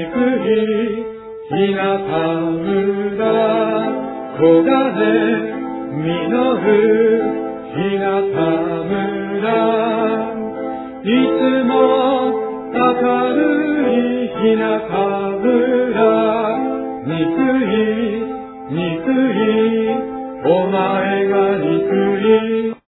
ひなたむら黄金実るひなたむらいつも明るいひなたむら憎いお前が憎い